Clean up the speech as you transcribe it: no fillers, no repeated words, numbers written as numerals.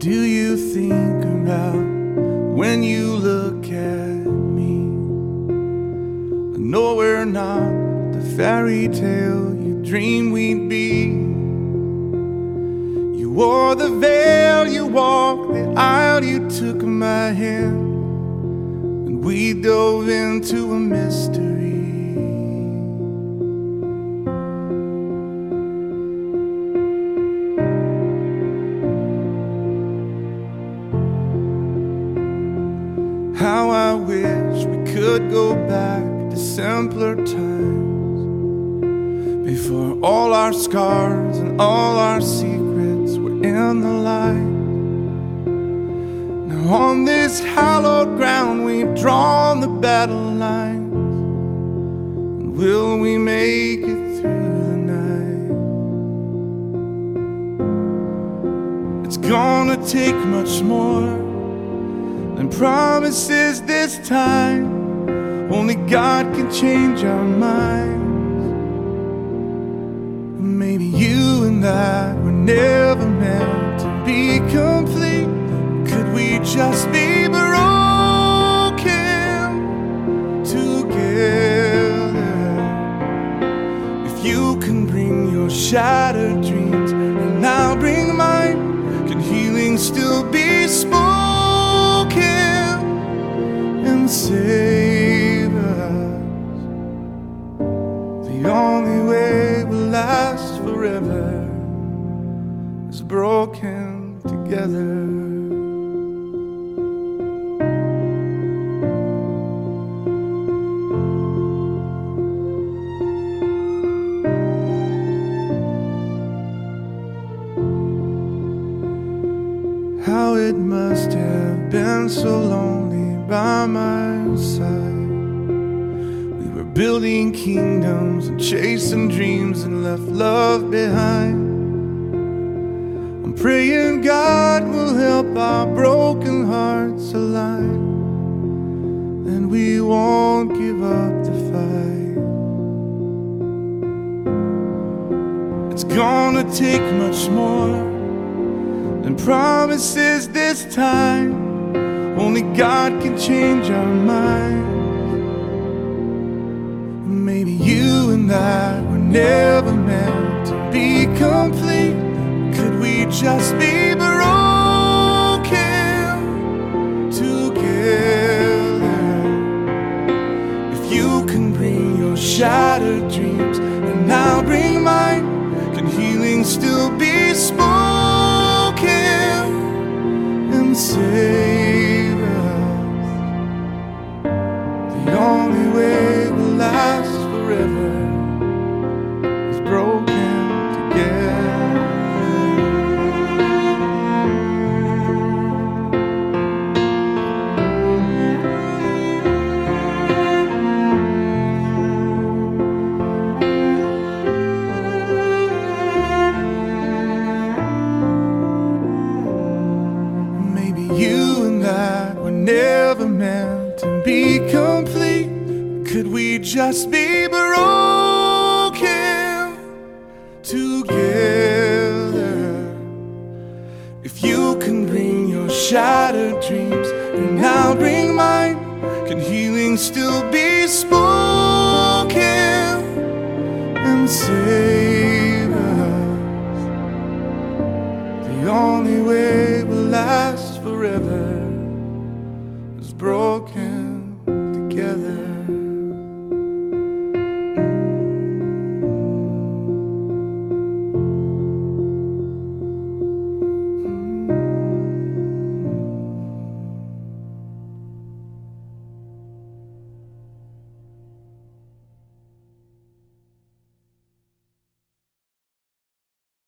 do you think about when you look at me? I know we're not the fairy tale you dreamed we'd be. You wore the veil, you walked the aisle, you took my hand, and we dove into a mystery. How I wish we could go back to simpler times, before all our scars and all our secrets were in the light. Now on this hallowed ground we've drawn the battle lines, and will we make it through the night? It's gonna take much more and promises this time. Only God can change our minds. Maybe you and I were never meant to be complete. Could we just be broken together? If you can bring your shattered dreams and I'll bring mine, can healing still be spoken and save us? The only way we'll last forever is broken together. How it must have been so lonely by my side. We were building kingdoms and chasing dreams and left love behind. I'm praying God will help our broken hearts align, and we won't give up the fight. It's gonna take much more and promises this time. Only God can change our minds. Maybe you and I were never meant to be complete. Could we just be broken together? If you can bring your shattered dreams and I'll bring mine, can healing still be spoken and save us? The only way we'll last forever is broken together. You and I were never meant to be complete. Could we just be broken together? If you can bring your shattered dreams and I'll bring mine, can healing still be spoken and said?